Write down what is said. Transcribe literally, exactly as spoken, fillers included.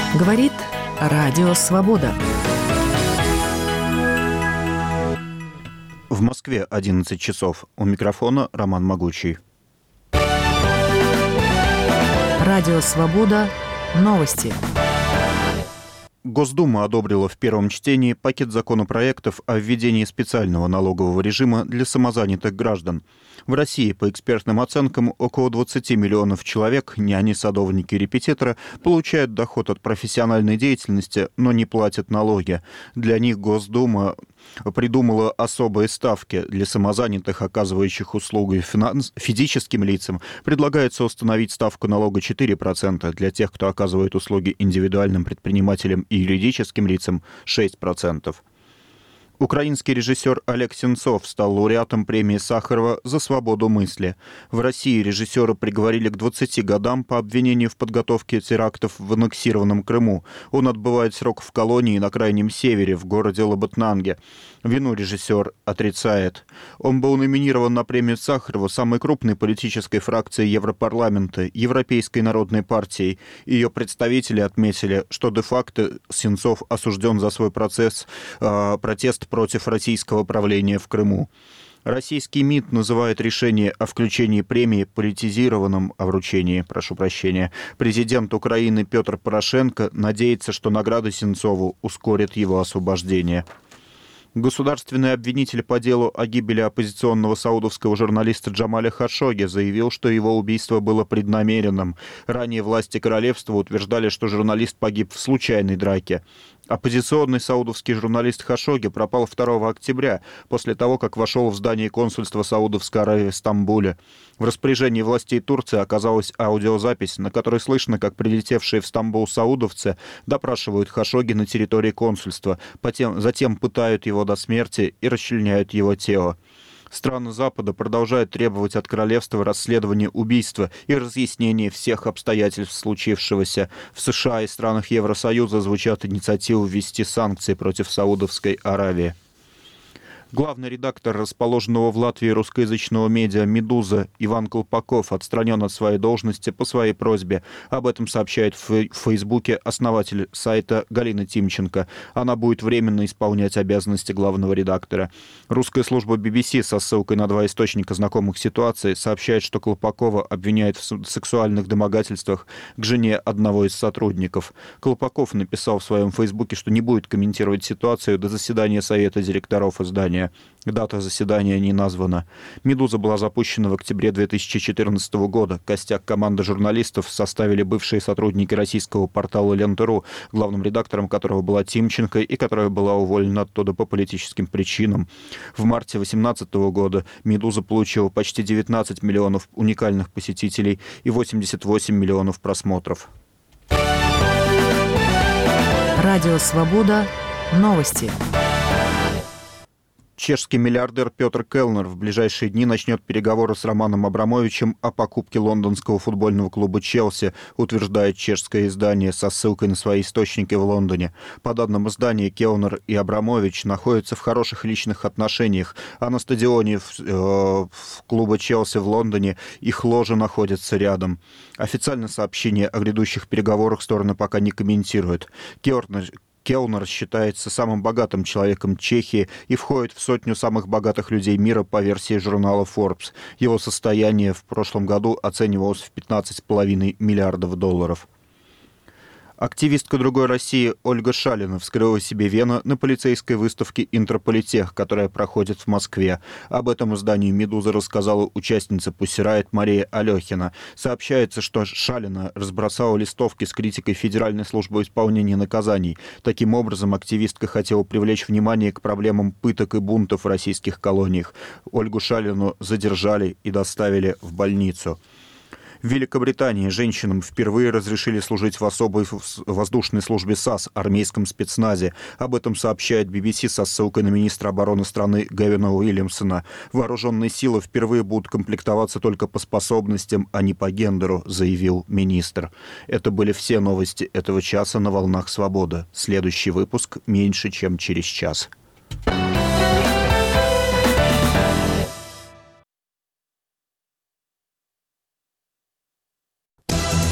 Говорит Радио Свобода. В Москве одиннадцать часов. У микрофона Роман Могучий. Радио Свобода. Новости. Госдума одобрила в первом чтении пакет законопроектов о введении специального налогового режима для самозанятых граждан. В России, по экспертным оценкам, около двадцать миллионов человек, няни, садовники, репетиторы, получают доход от профессиональной деятельности, но не платят налоги. Для них Госдума придумала особые ставки. Для самозанятых, оказывающих услуги финанс... физическим лицам, предлагается установить ставку налога четыре процента, для тех, кто оказывает услуги индивидуальным предпринимателям и юридическим лицам шесть процентов. Украинский режиссер Олег Сенцов стал лауреатом премии Сахарова за свободу мысли. В России режиссера приговорили к двадцати годам по обвинению в подготовке терактов в аннексированном Крыму. Он отбывает срок в колонии на Крайнем Севере, в городе Лабытнанге. Вину режиссер отрицает. Он был номинирован на премию Сахарова самой крупной политической фракции Европарламента, Европейской народной партией. Ее представители отметили, что де-факто Сенцов осужден за свой процесс, э, протест против российского правления в Крыму. Российский МИД называет решение о включении премии политизированным, о вручении, прошу прощения. Президент Украины Петр Порошенко надеется, что награда Сенцову ускорит его освобождение. Государственный обвинитель по делу о гибели оппозиционного саудовского журналиста Джамаля Хашогги заявил, что его убийство было преднамеренным. Ранее власти королевства утверждали, что журналист погиб в случайной драке. Оппозиционный саудовский журналист Хашогги пропал второго октября, после того, как вошел в здание консульства Саудовской Аравии в Стамбуле. В распоряжении властей Турции оказалась аудиозапись, на которой слышно, как прилетевшие в Стамбул саудовцы допрашивают Хашогги на территории консульства, потом, затем пытают его до смерти и расчленяют его тело. Страны Запада продолжают требовать от королевства расследования убийства и разъяснения всех обстоятельств случившегося. В США и странах Евросоюза звучат инициативы ввести санкции против Саудовской Аравии. Главный редактор расположенного в Латвии русскоязычного медиа «Медуза» Иван Колпаков отстранен от своей должности по своей просьбе. Об этом сообщает в Фейсбуке основатель сайта Галина Тимченко. Она будет временно исполнять обязанности главного редактора. Русская служба би би си со ссылкой на два источника знакомых ситуаций сообщает, что Колпакова обвиняет в сексуальных домогательствах к жене одного из сотрудников. Колпаков написал в своем Фейсбуке, что не будет комментировать ситуацию до заседания совета директоров издания. Дата заседания не названа. «Медуза» была запущена в октябре две тысячи четырнадцатого года. Костяк команды журналистов составили бывшие сотрудники российского портала Лента.ру, главным редактором которого была Тимченко и которая была уволена оттуда по политическим причинам. В марте две тысячи восемнадцатого года «Медуза» получила почти девятнадцать миллионов уникальных посетителей и восемьдесят восемь миллионов просмотров. Радио Свобода. Новости. Чешский миллиардер Петр Келнер в ближайшие дни начнет переговоры с Романом Абрамовичем о покупке лондонского футбольного клуба «Челси», утверждает чешское издание со ссылкой на свои источники в Лондоне. По данным издания, Келнер и Абрамович находятся в хороших личных отношениях, а на стадионе в, э, в клуба «Челси» в Лондоне их ложа находится рядом. Официально сообщение о грядущих переговорах стороны пока не комментируют. Келнер Келнер считается самым богатым человеком Чехии и входит в сотню самых богатых людей мира по версии журнала Forbes. Его состояние в прошлом году оценивалось в пятнадцать с половиной миллиардов долларов. Активистка «Другой России» Ольга Шалина вскрыла себе вены на полицейской выставке «Интерполитех», которая проходит в Москве. Об этом изданию «Медуза» рассказала участница Pussy Riot Мария Алехина. Сообщается, что Шалина разбросала листовки с критикой Федеральной службы исполнения наказаний. Таким образом, активистка хотела привлечь внимание к проблемам пыток и бунтов в российских колониях. Ольгу Шалину задержали и доставили в больницу. В Великобритании женщинам впервые разрешили служить в особой воздушной службе САС, армейском спецназе. Об этом сообщает би би си со ссылкой на министра обороны страны Гэвина Уильямсона. Вооруженные силы впервые будут комплектоваться только по способностям, а не по гендеру, заявил министр. Это были все новости этого часа на «Волнах Свободы». Следующий выпуск меньше, чем через час.